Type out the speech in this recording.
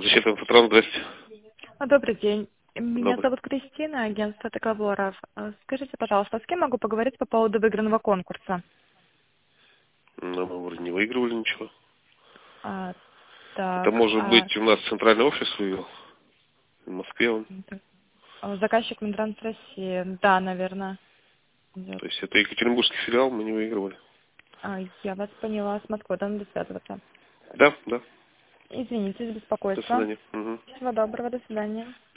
Защита инфотрон, здрасте. Добрый день. Меня Добрый. зовут Кристина, агентство договоров. Скажите, пожалуйста, с кем могу поговорить по поводу выигранного конкурса? Ну, мы вроде не выигрывали ничего. Это Так, может быть у нас центральный офис выиграл. В Москве он. заказчик Минтранс России. Да, наверное. То есть это екатеринбургский филиал, мы не выигрывали. Я вас поняла, с Москвой надо связываться. Да, да. Извините за До беспокойство. свидания. Угу. Всего доброго, до свидания.